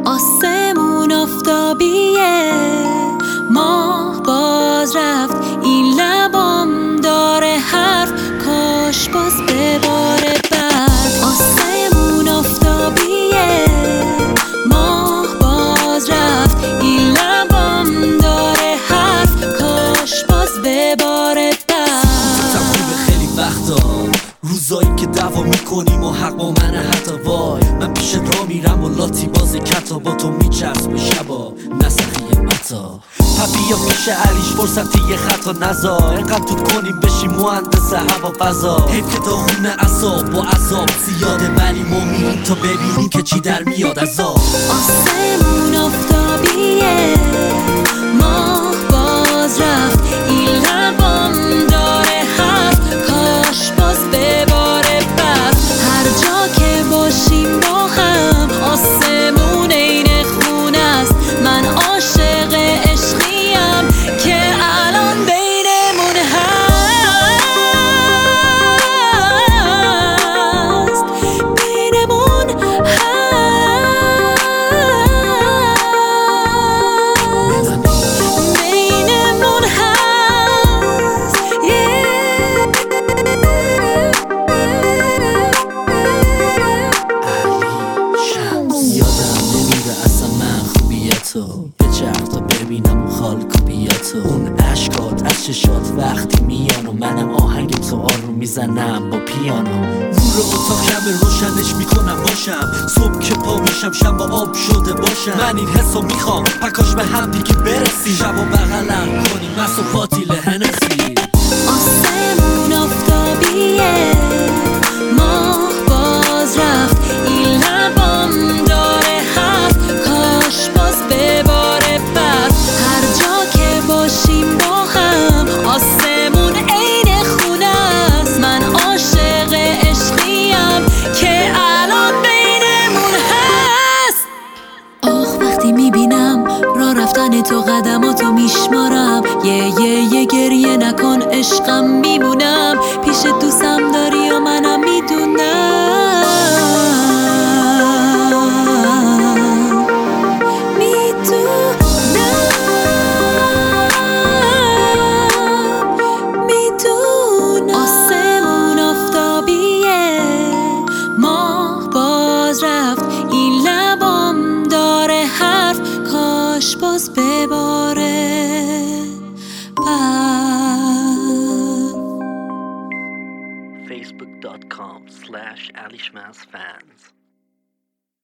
آسمون آفتابیه، ماه باز رفت، این لبام داره حرف، کاش باز بباره برف. آسمون آفتابیه، ماه باز رفت، این لبام داره حرف، کاش باز بباره برف. تموم خیلی وقتا روزایی که دعوا میکنیم و حق با منه حتی وای. من پیش را میرم و لاتی باز کتا با تو میچرس به شبا نسخی متا. پپی یا پیش علیش فرصتی یه خطا نزا، اینقدر توت کنیم بشیم مهندس هوا فضا. حیف که داغونه عصاب با عذاب زیاده، ولی ما میریم تا ببینیم که چی در میاد از آب. آسمون آفتابیه، ماه باز رفت، این لبام داره حرف، کاش باز بباره برف. هر جا که باشیم با هم، آسمون عین خونه است، من عاشق عشقیم که الان بینمون هست، بینمون بچرخ تا ببینم اون خال کپیاتو، اون عشقات از چشات وقتی میان و منم آهنگ تو آروم میزنم با پیانو. نور اتاق کمه روشنش میکنم باشم، صبح که پا میشم شب با آب شده باشم. من این حسو میخوام پکاش به هم دیگه برسی، شب و بغلم کنیم مست و پاتیل هنسی. آسمون آفتابیه، ماه باز رفت، این لبام داره حرف، کاش باز بباره برف. هر جا که باشیم با هم، آسمون عین خونه است، من عاشق عشقیم که الان بینمون هست. آخ وقتی میبینم راه رفتن تو قدماتو میشمارم، یه گریه نکن عشقم، میمونم پیش دوستم داری و منم میدونم. آسمون آفتابیه، ماه باز رفت، این لبام داره حرف، کاش باز بباره برف. facebook.com/alishmansfans